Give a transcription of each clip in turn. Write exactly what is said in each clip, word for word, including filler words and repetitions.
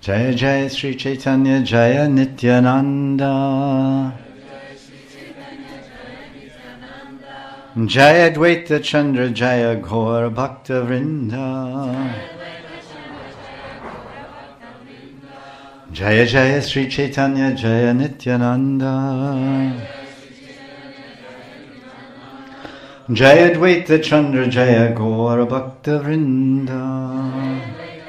Jaya Jaya Sri Chaitanya Jaya Nityananda. Jaya Dvaita Chandra Jaya Gaur Bhakta Vrinda. Jaya Jaya Sri Chaitanya Jaya Nityananda. Jaya Dvaita Chandra Jaya Gaur Bhakta Vrinda.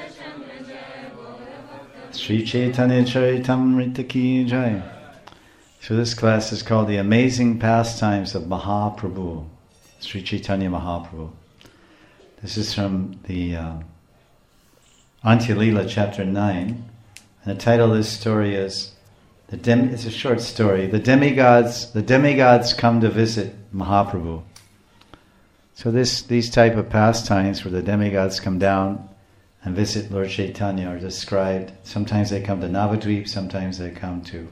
Sri Chaitanya Charitamrita Ki Jaya. So this class is called The Amazing Pastimes of Mahaprabhu, Sri Chaitanya Mahaprabhu. This is from the uh, Antya Lila chapter nine. And the title of this story is, the Dem- it's a short story, the demigods, the demigods come to visit Mahaprabhu. So this these type of pastimes where the demigods come down and visit Lord Chaitanya are described. Sometimes they come to Navadvip, sometimes they come to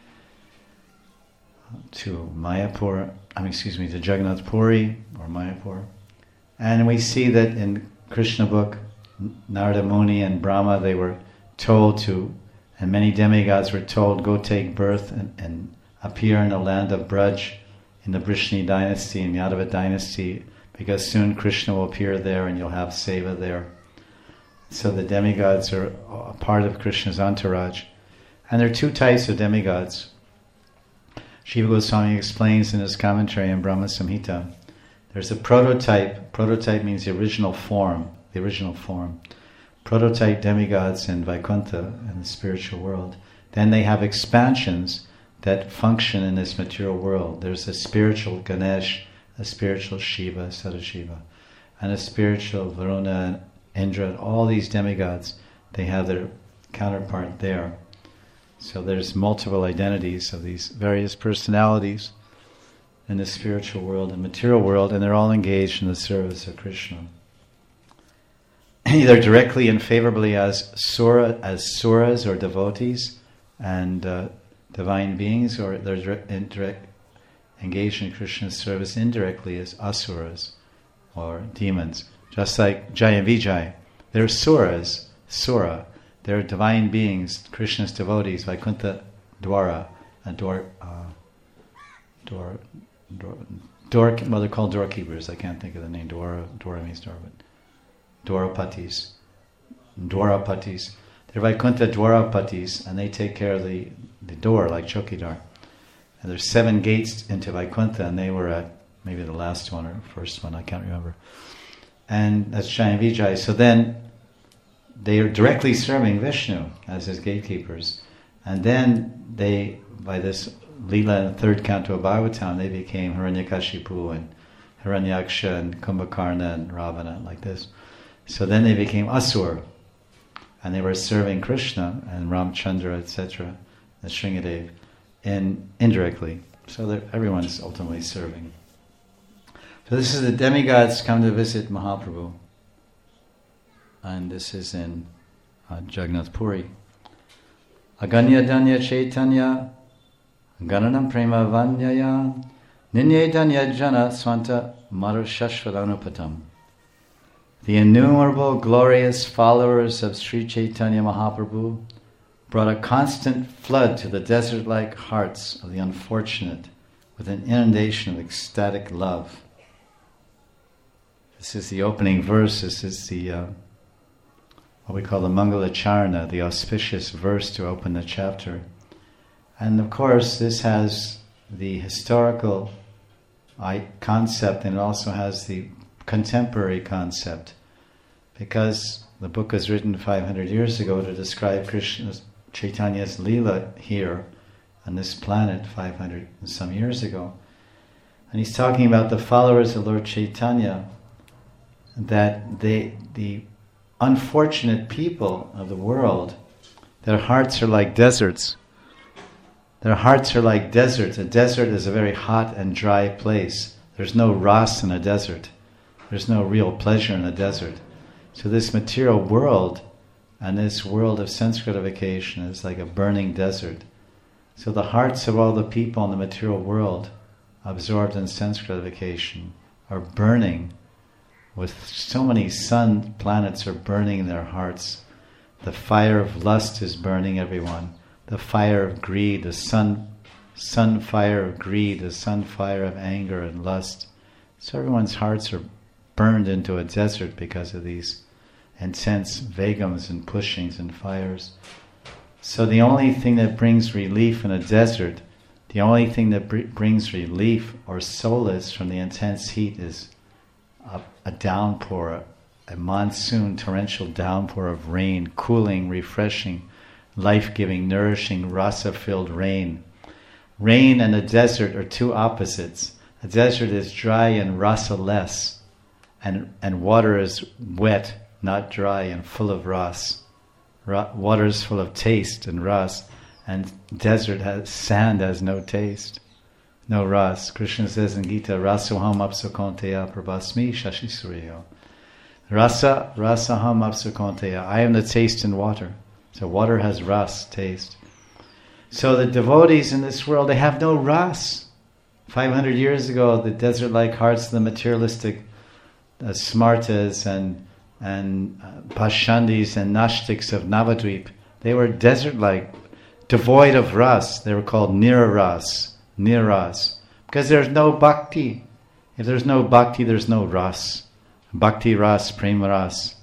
to Mayapur, I mean, excuse me, to Jagannath Puri or Mayapur. And we see that in Krishna book, Narada Muni and Brahma, they were told to, and many demigods were told, go take birth and, and appear in the land of Braj, in the Brishni dynasty, in Yadava dynasty, because soon Krishna will appear there and you'll have seva there. So the demigods are a part of Krishna's entourage. And there are two types of demigods. Shiva Goswami explains in his commentary on Brahma Samhita. There's a prototype. Prototype means the original form. The original form. Prototype demigods in Vaikuntha, in the spiritual world. Then they have expansions that function in this material world. There's a spiritual Ganesh, a spiritual Shiva, Sadashiva, and a spiritual Varuna, Indra. All these demigods, they have their counterpart there. So there's multiple identities of these various personalities in the spiritual world and material world, and they're all engaged in the service of Krishna. Either directly and favorably as sura, as suras or devotees and uh, divine beings, or they're direct, indirect, engaged in Krishna's service indirectly as asuras or demons. Just like Jaya and Vijay, they're suras, sura. They're divine beings, Krishna's devotees, Vaikuntha Dwara, and Dwar, uh, Dwar, Dwar, Dwar, well, they're called doorkeepers. I can't think of the name. Dwara, Dwara means door, but Dwarapatis, Dwarapatis. They're Vaikuntha Dwarapatis, and they take care of the, the door, like Chokidar. And there's seven gates into Vaikuntha, and they were at maybe the last one or first one, I can't remember. And that's Jaya and Vijay. So then, they are directly serving Vishnu as his gatekeepers. And then they, by this Leela in the third canto of Bhagavatam, they became Hiranyakashipu and Hiranyaksha and Kumbhakarna and Ravana, like this. So then they became Asur. And they were serving Krishna and Ramchandra, et cetera, and Shringadev, in, indirectly. So that everyone's ultimately serving. So this is the demigods come to visit Mahaprabhu. And this is in uh, Jagannath Puri. Aganya Danya Chaitanya Gananam Prema Vanyaya Ninye Danya Jana Swanta Marushashvadanupatam. The innumerable glorious followers of Sri Chaitanya Mahaprabhu brought a constant flood to the desert-like hearts of the unfortunate with an inundation of ecstatic love. This is the opening verse. This is the uh, what we call the Mangala Charana, the auspicious verse to open the chapter. And of course, this has the historical concept, and it also has the contemporary concept, because the book was written five hundred years ago to describe Krishna's, Chaitanya's Leela here on this planet five hundred and some years ago. And he's talking about the followers of Lord Chaitanya, that they, the unfortunate people of the world, their hearts are like deserts. Their hearts are like deserts. A desert is a very hot and dry place. There's no ras in a desert. There's no real pleasure in a desert. So this material world and this world of sense gratification is like a burning desert. So the hearts of all the people in the material world absorbed in sense gratification are burning with so many sun planets are burning in their hearts The fire of lust is burning everyone. The fire of greed, the sun, sun fire of greed, the sun fire of anger and lust. So everyone's hearts are burned into a desert because of these intense vagums and pushings and fires. So the only thing that brings relief in a desert, the only thing that br- brings relief or solace from the intense heat is a, a downpour, a monsoon torrential downpour of rain, cooling, refreshing, life-giving, nourishing, rasa-filled rain. Rain and a desert are two opposites. A desert is dry and rasa-less, and, and water is wet, not dry, and full of ras. Ra- water is full of taste and ras, and desert has sand has no taste, no ras. Krishna says in Gita, Rasuham apsukonteya prabhasmi shashi suryo. Rasa, rasaham apsukonteya. I am the taste in water. So water has ras, taste. So the devotees in this world, they have no ras. five hundred years ago, the desert-like hearts of the materialistic uh, smartas and and uh, pashandis and nashtiks of Navadvip, they were desert-like, devoid of ras. They were called niraras, niras, because there's no bhakti. If there's no bhakti, there's no ras. Bhakti ras, prema ras.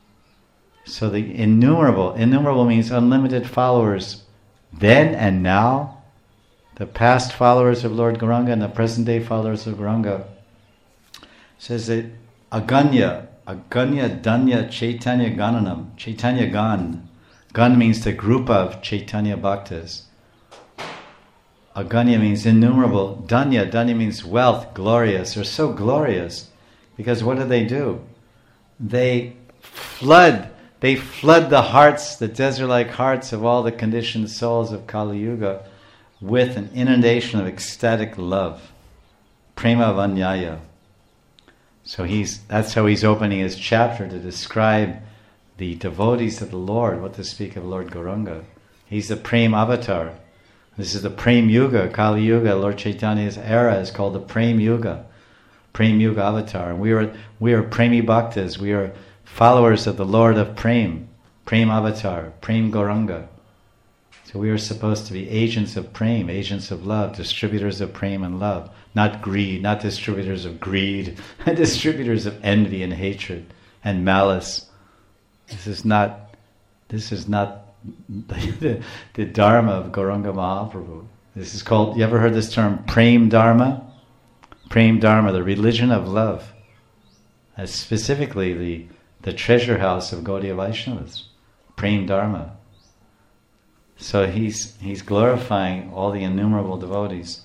So the innumerable, innumerable means unlimited followers, then and now, the past followers of Lord Gauranga and the present day followers of Gauranga, says that aganya, aganya danya chaitanya gananam, chaitanya gan. Gan means the group of Chaitanya Bhaktas. Aganya means innumerable. Danya, danya means wealth, glorious. They're so glorious because what do they do? They flood, they flood the hearts, the desert-like hearts of all the conditioned souls of Kali Yuga with an inundation of ecstatic love. Prema Vanyaya. So he's that's how he's opening his chapter to describe the devotees of the Lord, what to speak of Lord Gauranga. He's the Prem Avatar. This is the Prem Yuga, Kali Yuga. Lord Chaitanya's era is called the Prem Yuga, Prem Yuga Avatar. And we are we are Premi Bhaktas. We are followers of the Lord of Prem, Prem Avatar, Prem Gauranga. So we are supposed to be agents of Prem, agents of love, distributors of Prem and love, not greed, not distributors of greed, distributors of envy and hatred and malice. This is not, this is not the, the Dharma of Gauranga Mahaprabhu. This is called, you ever heard this term, Prem Dharma? Prem Dharma, the religion of love. As specifically the, the treasure house of Gaudiya Vaishnavas. Prem Dharma. So he's he's glorifying all the innumerable devotees.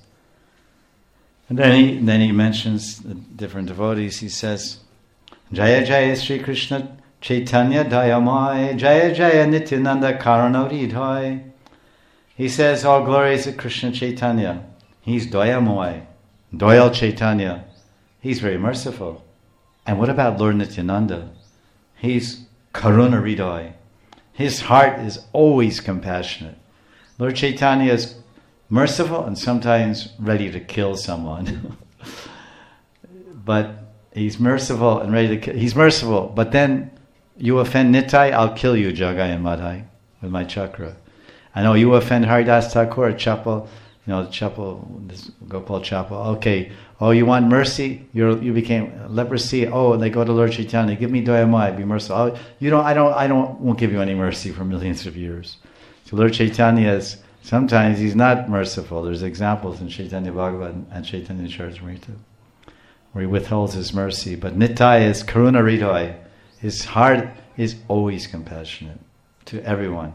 And then he, then he mentions the different devotees. He says, Jaya Jaya Sri Krishna Chaitanya Dayamai, Jaya Jaya Nityananda Karanodidhai. He says, all glories to Krishna Chaitanya. He's Dayamai, Doyal Chaitanya. He's very merciful. And what about Lord Nityananda? He's Karuna Hridaya. His heart is always compassionate. Lord Chaitanya is merciful and sometimes ready to kill someone. But he's merciful and ready to kill. He's merciful, but then you offend Nitai, I'll kill you, Jagai and Madhai, with my chakra. I know you offend Haridas Thakur, Chapel, you know, Chapel, this Gopal Chapel. Okay, oh, you want mercy? You're, you became leprosy. Oh, they go to Lord Chaitanya. Give me Dayamai, be merciful. Oh, you don't. I don't. I don't. Won't give you any mercy for millions of years. So Lord Chaitanya is sometimes he's not merciful. There's examples in Chaitanya Bhagavat and Chaitanya Charitamrita where he withholds his mercy. But Nitai is Karuna Hridaya. His heart is always compassionate to everyone.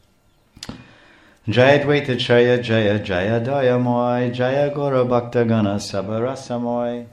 Jaya Dvaita Chaya Jaya Jaya Dayamoy Jaya Gora Bhakta Gana Sabarasamoy.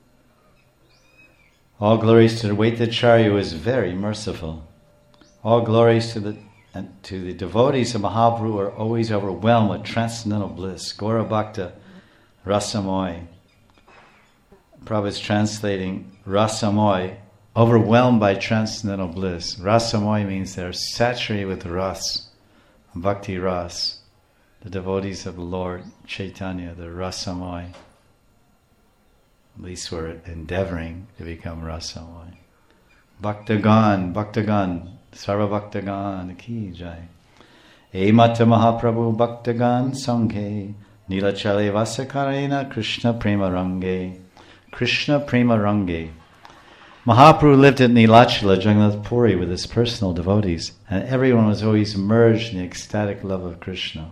All glories to the Dvaitacharya who is very merciful. All glories to the and to the devotees of Mahaprabhu who are always overwhelmed with transcendental bliss. Gora Bhakta Rasamoy. Prabhupada is translating Rasamoy, overwhelmed by transcendental bliss. Rasamoy means they're saturated with ras. Bhakti Ras, the devotees of the Lord Chaitanya, the Rasamoy. At least we're endeavoring to become Rasamoy. Bhaktagan, Bhaktagan, Sarva Bhaktagan Ki Jai. E Mata Mahaprabhu Bhaktagan Sanghe Nilachale Vasakarena Krishna Prema Range. Krishna Prema Range. Mahaprabhu lived at Nilachala, Jagannath Puri, with his personal devotees, and everyone was always immersed in the ecstatic love of Krishna.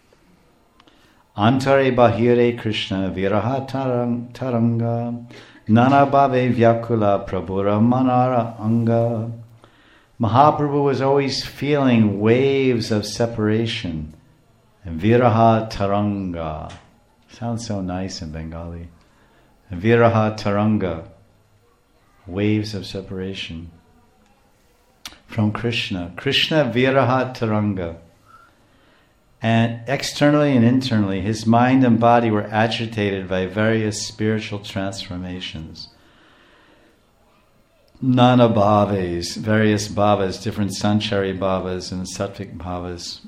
Antare Bahire Krishna Viraha tarang, Taranga Nana Bhave Vyakula Prabhura Manara Anga. Mahaprabhu was always feeling waves of separation. And Viraha Taranga. Sounds so nice in Bengali. And Viraha Taranga. Waves of separation from Krishna. Krishna Viraha Taranga. And externally and internally, his mind and body were agitated by various spiritual transformations. Nana bhaves, various bhavas, different sanchari bhavas and sattvic bhavas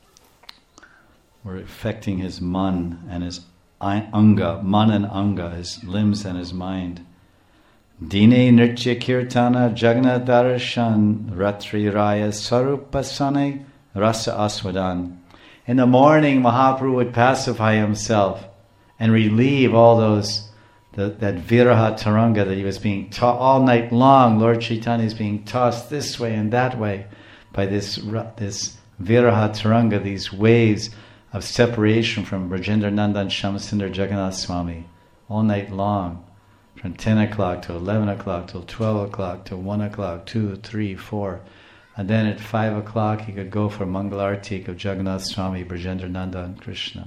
were affecting his man and his anga, man and anga, his limbs and his mind. Dine nritya kirtana jagna darshan ratri raya sarupasane rasa aswadan. In the morning, Mahaprabhu would pacify himself and relieve all those, the, that viraha taranga that he was being taught all night long. Lord Chaitanya is being tossed this way and that way by this this viraha taranga, these waves of separation from Brajendra Nandan Shyamsundar Jagannath Swami, all night long, from ten o'clock to eleven o'clock till twelve o'clock to one o'clock, two, three, four. And then at five o'clock he could go for Mangalartik of Jagannath Swami, Brajendra Nandan Krishna.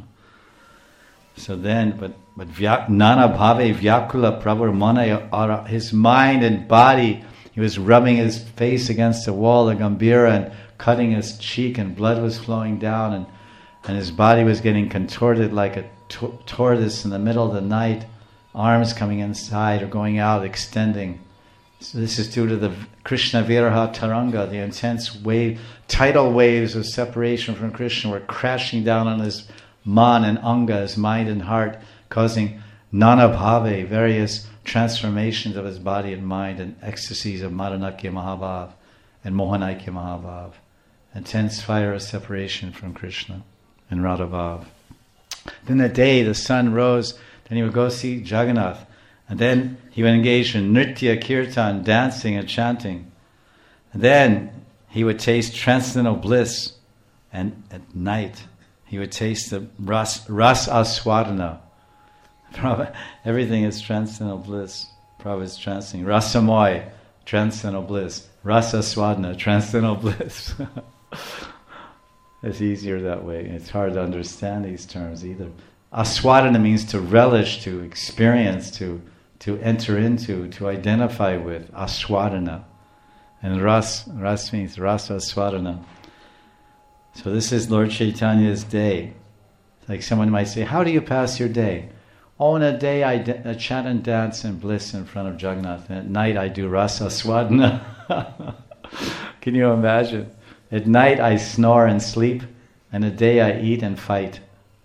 So then, but but vyak, Nana Bhave Vyakula Prabhu Mana, his mind and body, he was rubbing his face against the wall of Gambhira and cutting his cheek, and blood was flowing down, and, and his body was getting contorted like a to- tortoise in the middle of the night, arms coming inside or going out, extending. So this is due to the Krishna Viraha Taranga, the intense wave, tidal waves of separation from Krishna were crashing down on his man and anga, his mind and heart, causing nana bhave, various transformations of his body and mind, and ecstasies of Madanakya Mahabhav and Mohanakya Mahabhav, intense fire of separation from Krishna and Radhabhav. Then the day the sun rose, then he would go see Jagannath. And then he would engage in nritya, kirtan, dancing and chanting. And then he would taste transcendental bliss. And at night, he would taste the ras, ras aswadana. Everything is transcendental bliss. Prabhupada is translating. Rasamoy, transcendental bliss. Rasa aswadana, transcendental bliss. It's easier that way. It's hard to understand these terms either. Aswadana means to relish, to experience, to to enter into, to identify with. Aswadana. And ras, ras means rasa aswadana. So this is Lord Chaitanya's day. Like someone might say, how do you pass your day? Oh, in a day I, de- I chant and dance and bliss in front of Jagannath. And at night I do rasa aswadana. Can you imagine? At night I snore and sleep, and at day I eat and fight.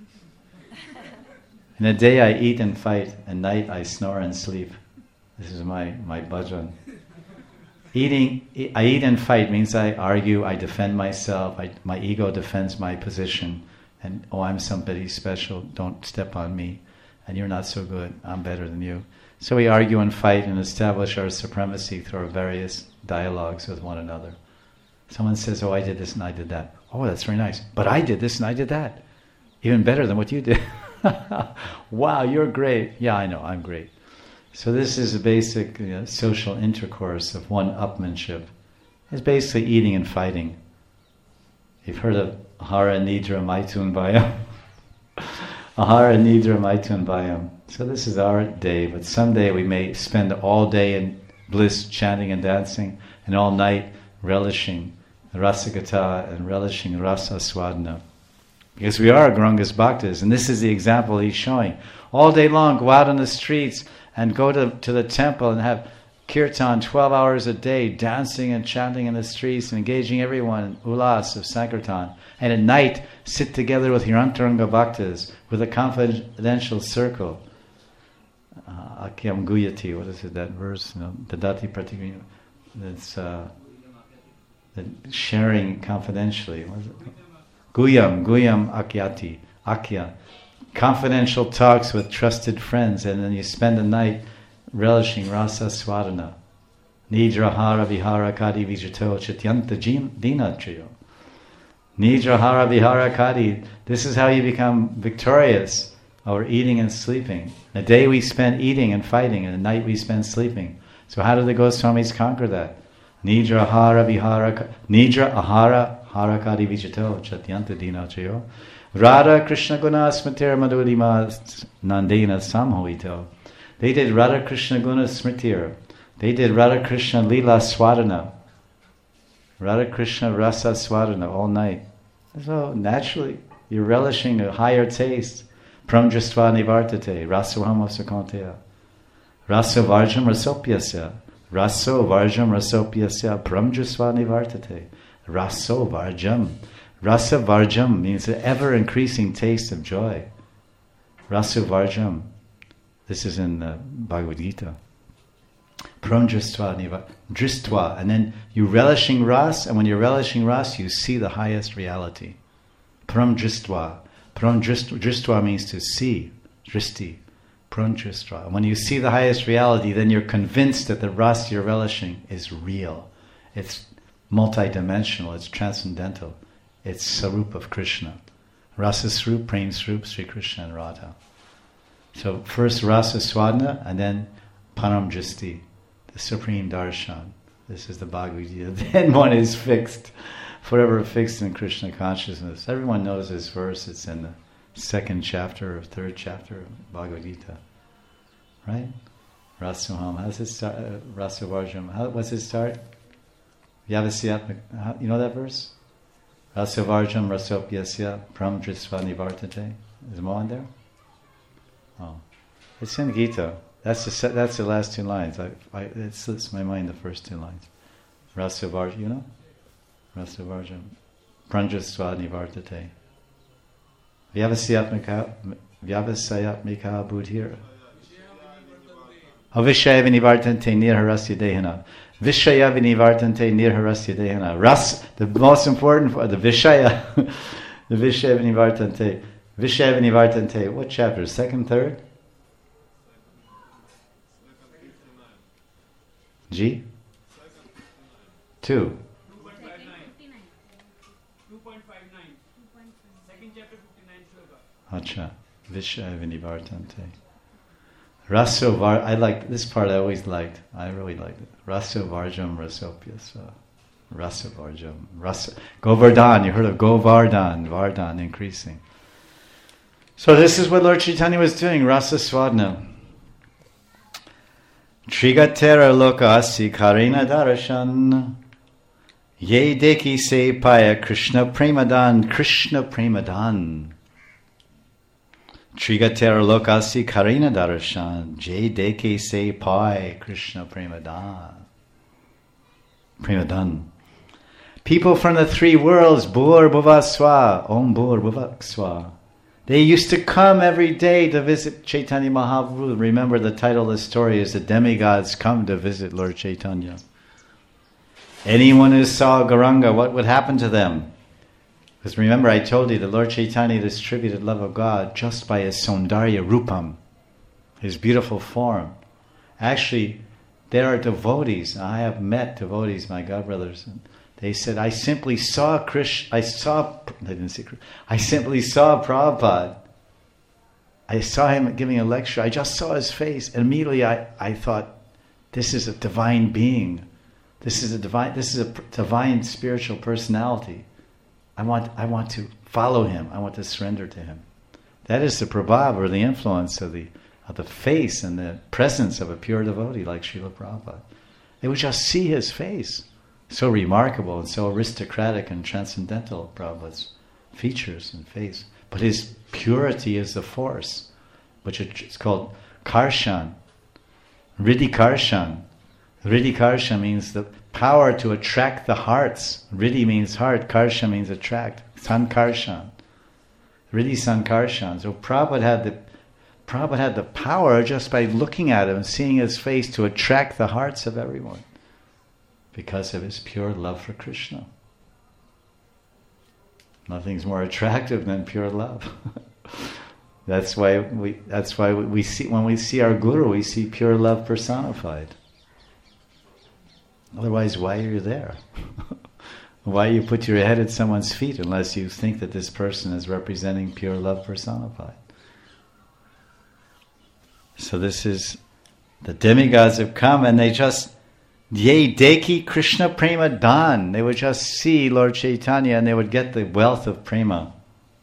In a day I eat and fight, at night I snore and sleep. This is my, my bhajan. Eating, I eat and fight means I argue, I defend myself, I, my ego defends my position, and oh, I'm somebody special, don't step on me, and you're not so good, I'm better than you. So we argue and fight and establish our supremacy through our various dialogues with one another. Someone says, oh, I did this and I did that. Oh, that's very nice. But I did this and I did that. Even better than what you did. Wow, you're great. Yeah, I know, I'm great. So this is a basic you know, social intercourse of one-upmanship. It's basically eating and fighting. You've heard of Ahara Nidra Maitun Bhayam. Ahara Nidra Maitun Bhayam. So this is our day, but someday we may spend all day in bliss, chanting and dancing, and all night relishing Rasagata and relishing Rasa Swadna. Because we are Gaurangas Bhaktas, and this is the example he's showing. All day long, go out on the streets and go to, to the temple and have kirtan twelve hours a day, dancing and chanting in the streets and engaging everyone in ulas of Sankirtan. And at night, sit together with your Antaranga Bhaktas, with a confidential circle. Akyam Guyati, what is it, that verse? You know, Dadati Pratigya. It's... Uh, the sharing confidentially. What is it? Guyam, Guyam Akyati, Akya. Confidential talks with trusted friends, and then you spend the night relishing rasa swadana. Nidrahara vihara kadi vijato chityanta dina triyo. Nidrahara vihara kadi. This is how you become victorious over eating and sleeping. The day we spend eating and fighting, and the night we spend sleeping. So how do the Goswamis conquer that? Nidra ahara vihara, Nidra ahara harakadi vijato chatyanta dina triyo. Radha Krishna Guna Smritir Madhurima Nandena Samhoito. They did Radha Krishna Guna Smritir. They did Radha Krishna Lila Swadana. Radha Krishna Rasa Swadana all night. So naturally, you're relishing a higher taste. Pramdrastva Nivartate. Rasoham Sakanteya. Raso Varjam Rasopyasya. Raso Varjam Rasopyasya. Pramdrastva Nivartate. Raso Varjam. Rasa Varjam means the ever-increasing taste of joy. Rasa Varjam. This is in the Bhagavad Gita. Pram Dristva Niva. Dristva. And then you relishing ras, and when you're relishing ras, you see the highest reality. Pram Dristva. Pram Dristva means to see. Dristi. Pram Dristva. When you see the highest reality, then you're convinced that the ras you're relishing is real. It's multidimensional. It's transcendental. It's Sarup of Krishna. Rasa Sarup, Prem Sarup, Sri Krishna and Radha. So first Rasa Swadna and then Param Dristi, the supreme darshan. This is the Bhagavad Gita. Then one is fixed, forever fixed in Krishna consciousness. Everyone knows this verse. It's in the second chapter or third chapter of Bhagavad Gita. Right? Rasaham. How's it start? Uh, Rasa Varjam. How, what's it start? Yavasyat. You know that verse? Rasavarjam rasopyasya pram drisva nivartate. Is more on there? Oh, it's in Gita. That's the that's the last two lines. I, I, it slips my mind the first two lines. Rasavarjam, you know? Rasavarjam pram drisva nivartate. Vyavasayatmika vyavasayatmika buddhir. Avishaya vinivartante nirharasya dehana. Vishaya vinivartante nirharasya dehana. Ras, the most important, the Vishaya, the Vishaya vinivartante. Vishaya vinivartante, what chapter? Second, third? G? Two. two point five nine. Second chapter, fifty-nine shloka. Acha. Vishaya vinivartante. Raso var, I like this part. I always liked. I really liked it. Raso varjam rasopyasa. Raso varjam. Raso Govardhan. You heard of Govardhan? Vardhan increasing. So this is what Lord Chaitanya was doing. Rasa swadna. Trigatera lokasi karina darashan. Ye deki se paya Krishna premadan. Krishna premadan. Trigatera lokasi karina darshan jay deke se pai Krishna premadan. Premadan. People from the three worlds, Bhur Bhuvaswa, Om Bhur Bhuvakswa. They used to come every day to visit Chaitanya Mahaprabhu. Remember, the title of the story is The Demigods Come to Visit Lord Chaitanya. Anyone who saw Gauranga, what would happen to them? Because remember, I told you, the Lord Chaitanya distributed love of God just by his Saundarya Rupam, his beautiful form. Actually, there are devotees. I have met devotees, my godbrothers, and they said, I simply saw Krishna, I saw, they didn't say Krishna, I simply saw Prabhupada. I saw him giving a lecture. I just saw his face. And immediately I, I thought, this is a divine being. This is a divine, this is a divine spiritual personality. I want I want to follow him. I want to surrender to him. That is the prabhav, or the influence of the of the face and the presence of a pure devotee like Srila Prabhupada. They would just see his face. So remarkable and so aristocratic and transcendental, Prabhupada's features and face. But his purity is the force, which is called karshan, riddhi karshan. Riddhi karsha means the power to attract the hearts. Riddhi means heart, karsha means attract. Sankarshan. Riddhi sankarshan. So Prabhupada had the Prabhupada had the power just by looking at him and seeing his face to attract the hearts of everyone. because of his pure love for Krishna. Nothing's more attractive than pure love. That's why we. That's why we see when we see our guru, we see pure love personified. Otherwise, why are you there? Why you put your head at someone's feet unless you think that this person is representing pure love personified? So this is the demigods have come and they just Ye Deki Krishna Prema Dan. They would just see Lord Chaitanya and they would get the wealth of prema.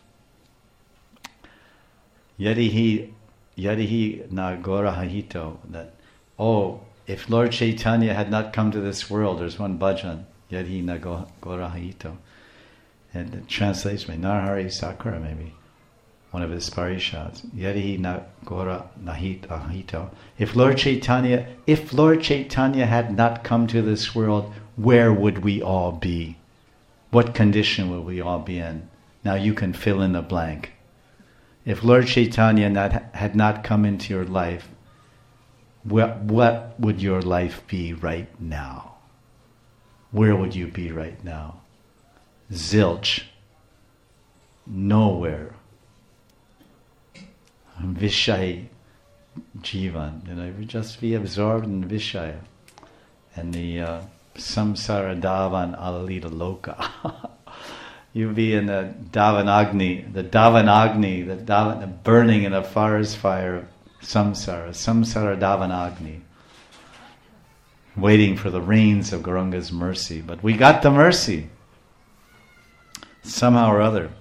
Yadihi Yadihi na Gorahahito. That oh, if Lord Chaitanya had not come to this world, there's one bhajan, Yadihi na Gorahahito. And it translates by Narhari Sakura maybe. One of his parishads. Yadihi na Gora Nahit Ahito. If Lord Chaitanya, if Lord Chaitanya had not come to this world, where would we all be? What condition would we all be in? Now you can fill in the blank. If Lord Chaitanya not, had not come into your life, what, what would your life be right now? Where would you be right now? Zilch. Nowhere. Vishaya Jivan, you know, you just be absorbed in Vishaya and the uh, Samsara Davan Alalita Loka. You be in the Davanagni, the Davanagni, the, Davan, the burning in the forest fire of Samsara, Samsara Davanagni, waiting for the rains of Gauranga's mercy. But we got the mercy somehow or other.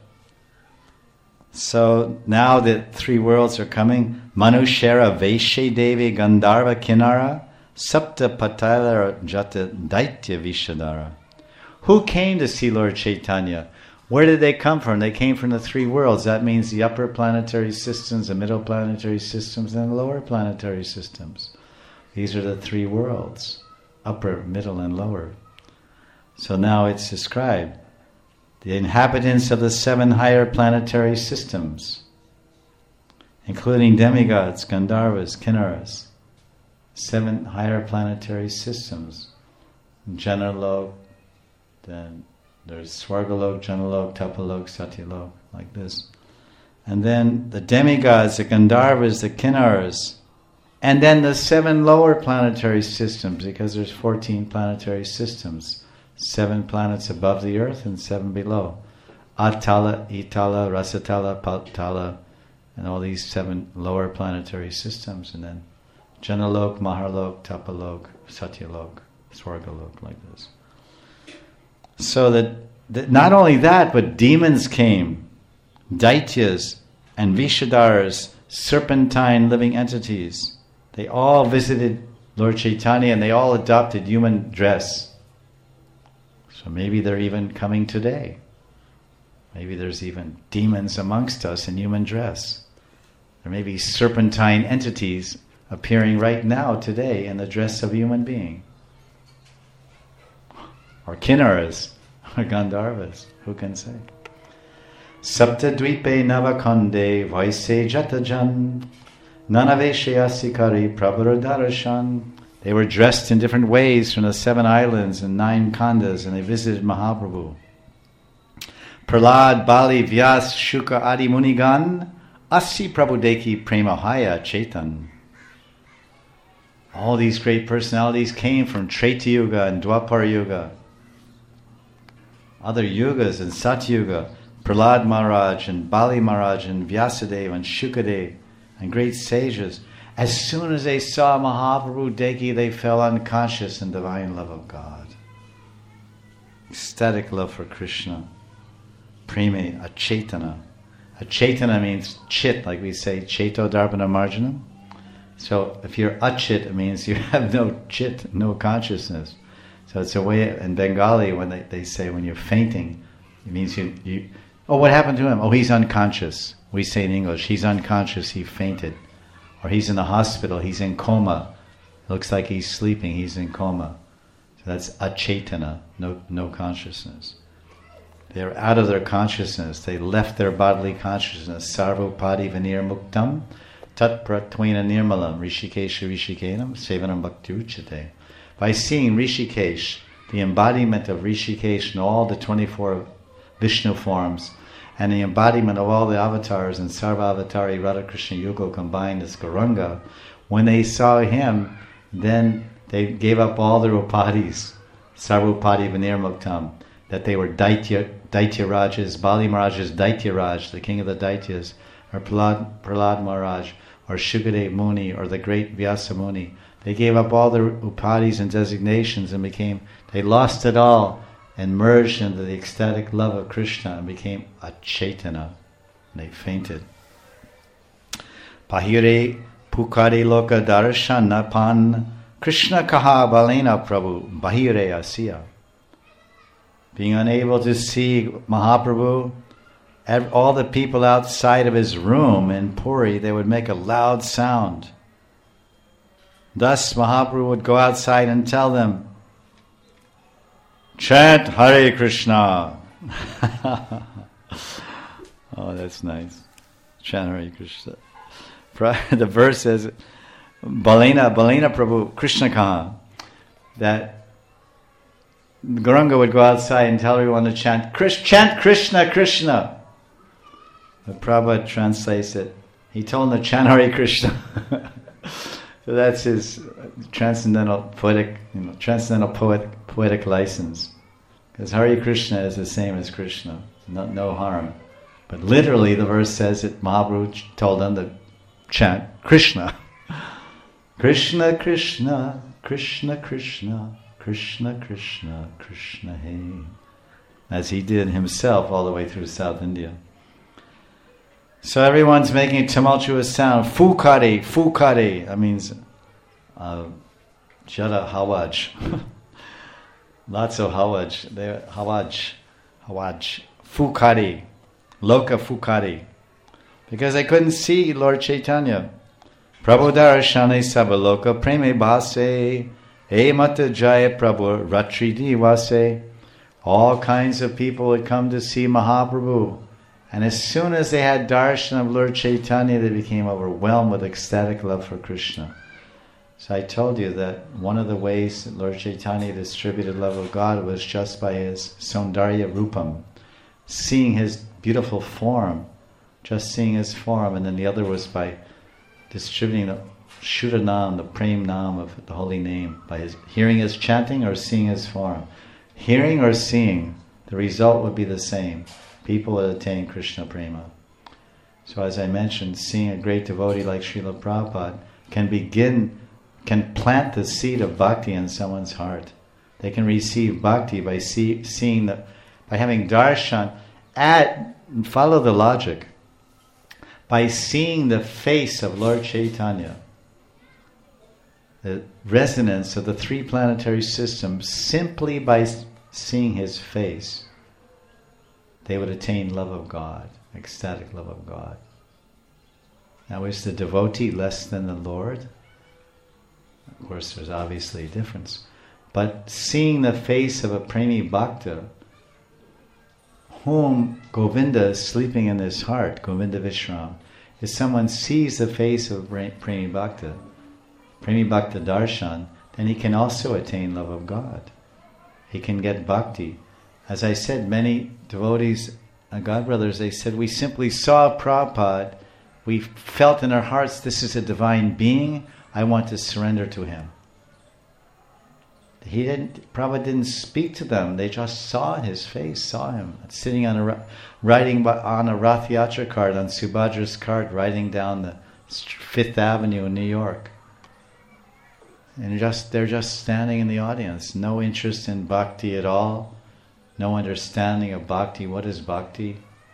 So now that three worlds are coming, Manushera, Vaishya Devi, Gandharva, Kinara, Sapta Patala, Jata, Daitya Vishadara. Who came to see Lord Chaitanya? Where did they come from? They came from the three worlds. That means the upper planetary systems, the middle planetary systems, and the lower planetary systems. These are the three worlds, upper, middle, and lower. So now it's described. The inhabitants of the seven higher planetary systems, including demigods, Gandharvas, Kinnaras, seven higher planetary systems, Janalok, then there's Swargalok, Janalok, Tapalok, Satyalok, like this. And then the demigods, the Gandharvas, the Kinnaras, and then the seven lower planetary systems, because there's fourteen planetary systems. Seven planets above the earth and seven below. Atala, Itala, Rasatala, Patala, and all these seven lower planetary systems. And then Janalok, Maharlok, Tapalok, Satyalok, Swargalok, like this. So that, that not only that, but demons came, Daityas and Vishadaras, serpentine living entities. They all visited Lord Chaitanya and they all adopted human dress. So maybe they're even coming today. Maybe there's even demons amongst us in human dress. There may be serpentine entities appearing right now today in the dress of a human being. Or Kinnaras, or Gandharvas, who can say? Sapta Dvipe Navakonde Vaise Jatajan Nanaveshayasikari Prabhudarashan. They were dressed in different ways from the seven islands and nine khandas, and they visited Mahaprabhu. Prahlad, Bali, Vyas, Shuka, Adi Munigan, Asi Prabhudeki Premahaya Chetan. All these great personalities came from Treta Yuga and Dwapar Yuga. Other yugas and Satyuga, Prahlad Maharaj and Bali Maharaj and Vyasadeva and Shukadev and great sages. As soon as they saw Mahaprabhu Deki, they fell unconscious in divine love of God. Ecstatic love for Krishna. Preme, a Chaitana. A Chaitana means chit, like we say, Cheto Darbana Marjanam. So if you're achit, it means you have no chit, no consciousness. So it's a way, in Bengali, when they, they say when you're fainting, it means you, you, oh, what happened to him? Oh, he's unconscious. We say in English, he's unconscious, he fainted. Or he's in the hospital, he's in coma. It looks like he's sleeping, he's in coma. So that's achetana, no no consciousness. They're out of their consciousness. They left their bodily consciousness. Sarvopadi vanir muktam, tat pratvena nirmalam, rishikesha rishikenam, sevanam bhakti uchate. By seeing Rishikesh, the embodiment of Rishikesh and all the twenty-four Vishnu forms, and the embodiment of all the avatars and Sarva-avatari Radha-Krishna Yugal combined as Gauranga, when they saw him, then they gave up all their upadhis, Sarva-upadi Vinirmuktam, that they were Daitya, Daitya Rajas, Bali Maharaj's Daitya Raj, the king of the Daityas, or Prahlad, Prahlad Maharaj, or Shukadev Muni, or the great Vyasa Muni. They gave up all their upadhis and designations and became, they lost it all and merged into the ecstatic love of Krishna and became a Chaitanya. And they fainted. Bahire Pukari Loka Darshana Pan Krishna Kaha Balena Prabhu Bahire Asya. Being unable to see Mahaprabhu, all the people outside of his room in Puri, they would make a loud sound. Thus Mahaprabhu would go outside and tell them, chant Hare Krishna. Oh, that's nice. Chant Hare Krishna. The verse says, Balena, Balena Prabhu, Krishna Kaha, that Gauranga would go outside and tell everyone to chant, chant Krishna, Krishna. The Prabhupada translates it. He told them to chant Hare Krishna. So that's his transcendental poetic, you know, transcendental poet, poetic license. Because Hare Krishna is the same as Krishna, no, no harm. But literally, the verse says that Mahaprabhu told them to chant Krishna, Krishna, Krishna, Krishna, Krishna, Krishna, Krishna, Krishna, hey, as he did himself all the way through South India. So everyone's making a tumultuous sound. Fukari, Fukari. That means uh, Jada Hawaj. Lots of Hawaj. They Hawaj. Hawaj. Fukari. Loka Fukari. Because they couldn't see Lord Chaitanya. Prabhu Darashane Sabaloka Preme Bhase E Mata Jaya Prabhu Ratri Divase. All kinds of people would come to see Mahaprabhu. And as soon as they had darshan of Lord Chaitanya, they became overwhelmed with ecstatic love for Krishna. So I told you that one of the ways that Lord Chaitanya distributed love of God was just by his Saundarya Rupam, seeing his beautiful form, just seeing his form, and then the other was by distributing the Shuddhanam, the Prem Nam of the holy name, by his hearing his chanting or seeing his form. Hearing or seeing, the result would be the same. People would attain Krishna Prema. So as I mentioned, seeing a great devotee like Srila Prabhupada can begin, can plant the seed of bhakti in someone's heart. They can receive bhakti by see, seeing the, by having darshan, at, follow the logic, by seeing the face of Lord Chaitanya, the resonance of the three planetary systems, simply by seeing his face, they would attain love of God, ecstatic love of God. Now, is the devotee less than the Lord? Of course, there's obviously a difference. But seeing the face of a Premi Bhakta, whom Govinda is sleeping in his heart, Govinda Vishram, if someone sees the face of Premi Bhakta, Premi Bhakta Darshan, then he can also attain love of God. He can get bhakti. As I said, many devotees, uh, God brothers, they said, we simply saw Prabhupada, we felt in our hearts, this is a divine being, I want to surrender to him. He didn't, Prabhupada didn't speak to them, they just saw his face, saw him, sitting on a, riding on a Rath Yatra cart, on Subhadra's cart, riding down the Fifth Avenue in New York. And just they're just standing in the audience, no interest in bhakti at all, no understanding of bhakti. What is bhakti?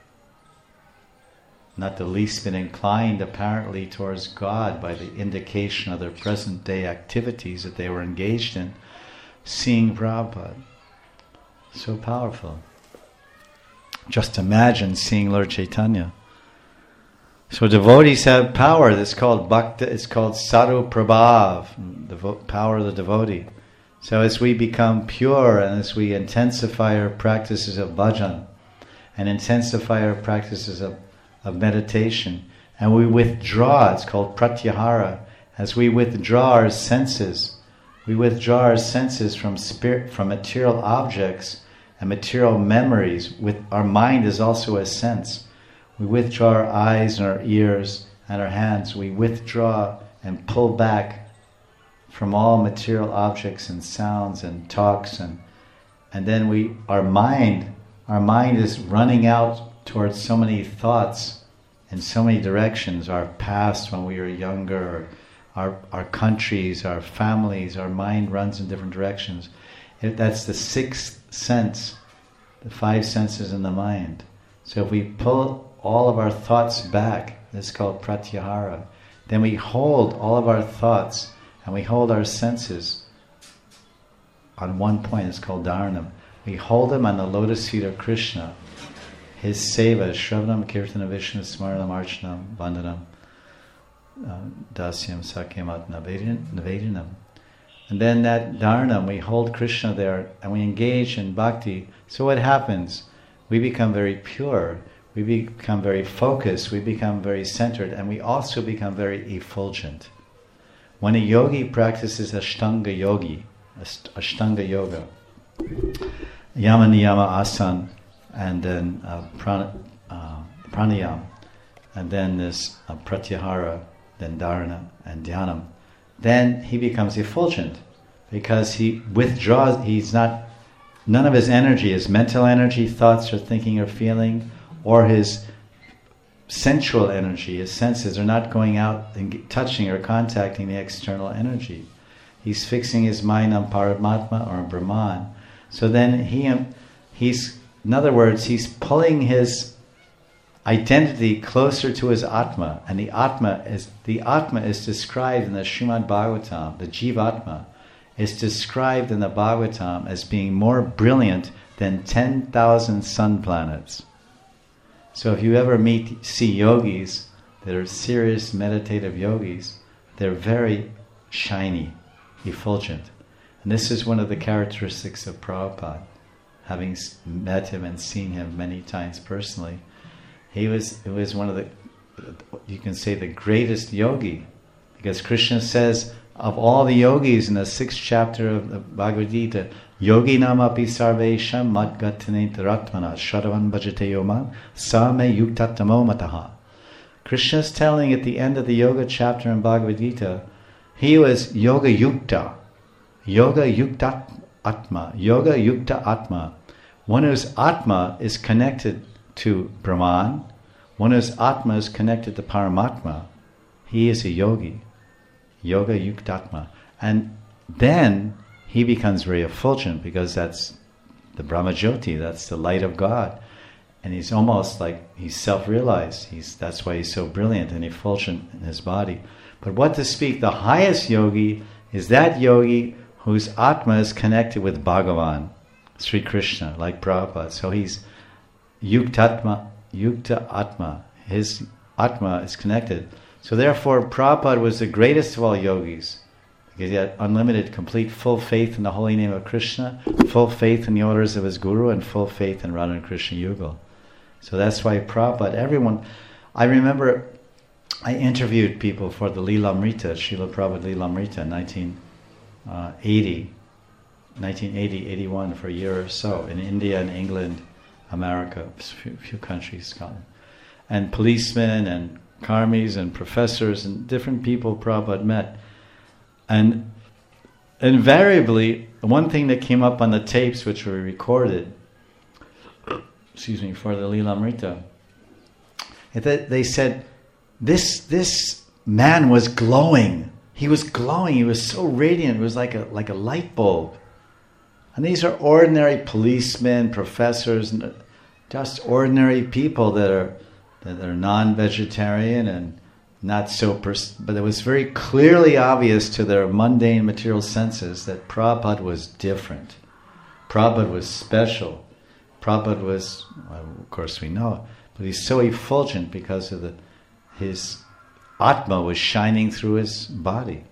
Not the least bit inclined apparently towards God by the indication of their present day activities that they were engaged in, seeing Prabhupada. So powerful. Just imagine seeing Lord Chaitanya. So devotees have power. That's called bhakti. It's called sadhu prabhav, the vo- power of the devotee. So as we become pure and as we intensify our practices of bhajan and intensify our practices of, of meditation, and we withdraw, it's called pratyahara, as we withdraw our senses We withdraw our senses from spirit, from material objects and material memories. With our mind is also a sense. We withdraw our eyes and our ears and our hands. We withdraw and pull back from all material objects and sounds and talks, and and then we our mind our mind is running out towards so many thoughts in so many directions. Our past when we were younger, our our countries, our families, our mind runs in different directions. It, that's the sixth sense, the five senses in the mind. So if we pull all of our thoughts back, this is called pratyahara, then we hold all of our thoughts and we hold our senses on one point. It's called dharanam. We hold them on the lotus feet of Krishna. His seva, Shravanam, Kirtanam, Vishnu, Smaranam, Archanam, Vandanam, uh, Dasyam, Sakyamat, Navedinam. And then that dharanam, we hold Krishna there and we engage in bhakti. So what happens? We become very pure. We become very focused. We become very centered. And we also become very effulgent. When a yogi practices Ashtanga yogi, Ashtanga yoga, Yama Niyama Asana, and then uh, prana, uh, pranayam, and then this uh, pratyahara, then dharana and dhyanam, then he becomes effulgent because he withdraws. He's not, none of his energy, his mental energy, thoughts or thinking or feeling, or his sensual energy, his senses are not going out and touching or contacting the external energy. He's fixing his mind on Paramatma or Brahman. So then he he's in other words, he's pulling his identity closer to his Atma, and the Atma is the Atma is described in the Srimad Bhagavatam. The Jivatma is described in the Bhagavatam as being more brilliant than ten thousand sun planets. So if you ever meet see yogis that are serious meditative yogis, they're very shiny, effulgent, and this is one of the characteristics of Prabhupada. Having met him and seen him many times personally, he was he was one of the, you can say, the greatest yogi, because Krishna says of all the yogis in the sixth chapter of the Bhagavad Gita, yogi namapi sarvesham madgatane taratmana shadavan bhajate yoma same yuktatamo mataha. Krishna is telling at the end of the yoga chapter in Bhagavad Gita, he was yoga yukta, yoga yukta Atma, Yoga Yukta Atma. One whose Atma is connected to Brahman, one whose Atma is connected to Paramatma, he is a yogi. Yoga Yukta Atma. And then he becomes very effulgent because that's the Brahmajyoti, that's the light of God. And he's almost like, he's self-realized. He's, that's why he's so brilliant and effulgent in his body. But what to speak, the highest yogi is that yogi whose Atma is connected with Bhagavan, Sri Krishna, like Prabhupada. So he's Yuktatma, Yukta Atma. His Atma is connected. So therefore, Prabhupada was the greatest of all yogis, because he had unlimited, complete, full faith in the holy name of Krishna, full faith in the orders of his Guru, and full faith in Radha and Krishna Yugal. So that's why Prabhupada, everyone, I remember I interviewed people for the Lilamrita, Srila Prabhupada Lilamrita in nineteen eighty, nineteen eighty, eighty-one, for a year or so, in India and England, America, a few, few countries, Scotland. And policemen and karmis and professors and different people Prabhupada met. And invariably, one thing that came up on the tapes which were recorded, excuse me, for the Lilamrita, that they said, this this man was glowing. He was glowing. He was so radiant. It was like a like a light bulb. And these are ordinary policemen, professors, and just ordinary people that are that are non-vegetarian and not so. Pers- but it was very clearly obvious to their mundane material senses that Prabhupada was different. Prabhupada was special. Prabhupada was, well, of course, we know, but he's so effulgent because of the his. Atma was shining through his body.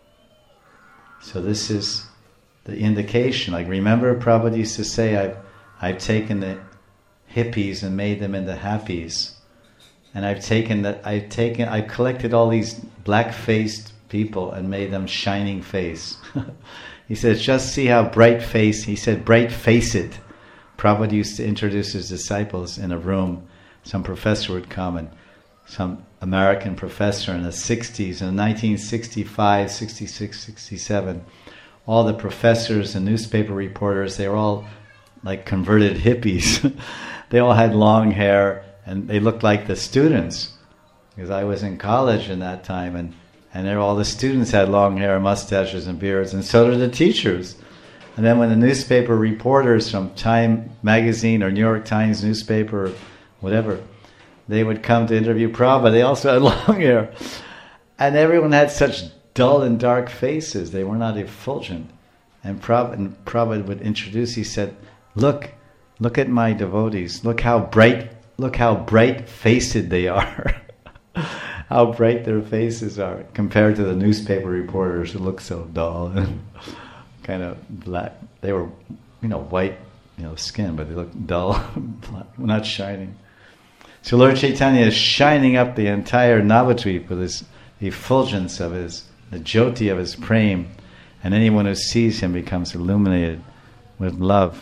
So this is the indication. Like, remember Prabhupada used to say, I've, I've taken the hippies and made them into happies. And I've taken that, I've taken, I've collected all these black-faced people and made them shining face. He says, just see how bright face, he said, bright face it. Prabhupada used to introduce his disciples in a room. Some professor would come, and some American professor in the sixties, in nineteen sixty-five, sixty-six, sixty-seven, all the professors and newspaper reporters, they were all like converted hippies. They all had long hair, and they looked like the students, because I was in college in that time, and, and there, all the students had long hair, mustaches and beards, and so did the teachers. And then when the newspaper reporters from Time magazine or New York Times newspaper or whatever, they would come to interview Prabhupada, they also had long hair. And everyone had such dull and dark faces, they were not effulgent. And Prabhupada, and Prabhupada would introduce, he said, look, look at my devotees, look how bright, look how bright-faced they are. How bright their faces are compared to the newspaper reporters who look so dull and kind of black. They were, you know, white, you know, skin, but they looked dull, not shining. So Lord Chaitanya is shining up the entire Navadvip with his the effulgence of his, the jyoti of his prem, and anyone who sees him becomes illuminated with love.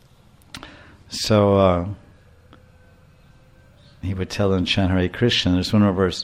So uh, he would tell in chant Hare Krishna. There's one more verse.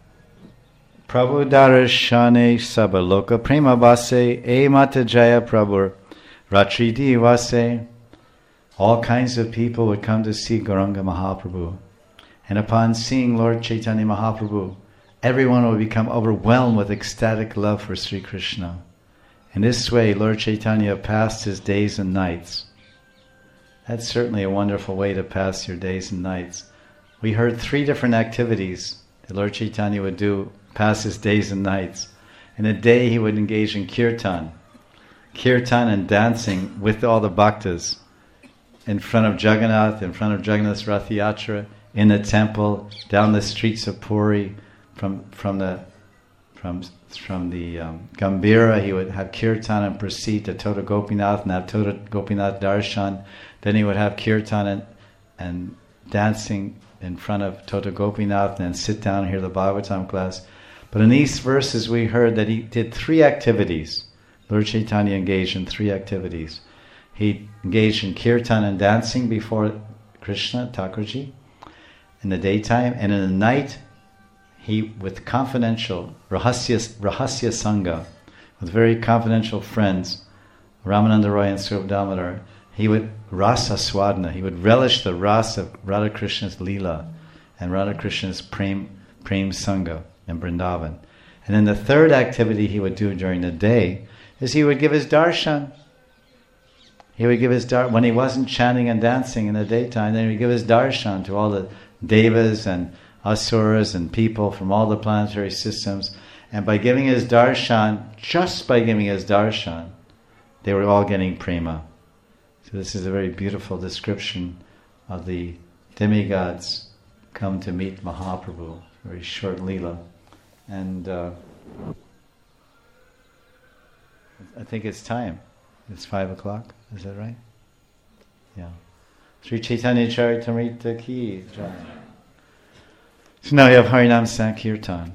Prabhu darashane sabha loka prema vase e mata jaya prabhu ratri di vase. All kinds of people would come to see Gauranga Mahaprabhu. And upon seeing Lord Chaitanya Mahaprabhu, everyone will become overwhelmed with ecstatic love for Sri Krishna. In this way, Lord Chaitanya passed his days and nights. That's certainly a wonderful way to pass your days and nights. We heard three different activities that Lord Chaitanya would do, pass his days and nights. In a day he would engage in kirtan. Kirtan and dancing with all the bhaktas. In front of Jagannath, in front of Jagannath's Rath Yatra, in the temple, down the streets of Puri, from from the from from the um, Gambhira, he would have kirtan and proceed to Tota Gopinath and have Tota Gopinath darshan. Then he would have kirtan and, and dancing in front of Tota Gopinath, and then sit down and hear the Bhagavatam class. But in these verses we heard that he did three activities. Lord Chaitanya engaged in three activities. He engaged in kirtan and dancing before Krishna, Thakurji, in the daytime, and in the night, he, with confidential, rahasya, rahasya sangha, with very confidential friends, Ramananda Roy and Swarup Damodar, he would rasa swadna, he would relish the rasa of Radha Krishna's Leela and Radha Krishna's prem, prem sangha in Vrindavan. And then the third activity he would do during the day is he would give his darshan. He would give his dar when he wasn't chanting and dancing in the daytime, then he would give his darshan to all the devas and asuras and people from all the planetary systems. And by giving his darshan, just by giving his darshan, they were all getting prema. So this is a very beautiful description of the demigods come to meet Mahaprabhu. Very short leela. And uh, I think it's time. It's five o'clock. Is that right? Yeah. Sri Chaitanya Charitamrita ki jai. So now we have Harinam Sankirtan.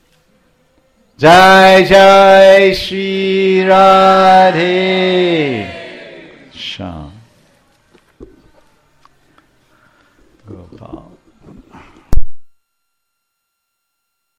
Jai Jai Shri Radhe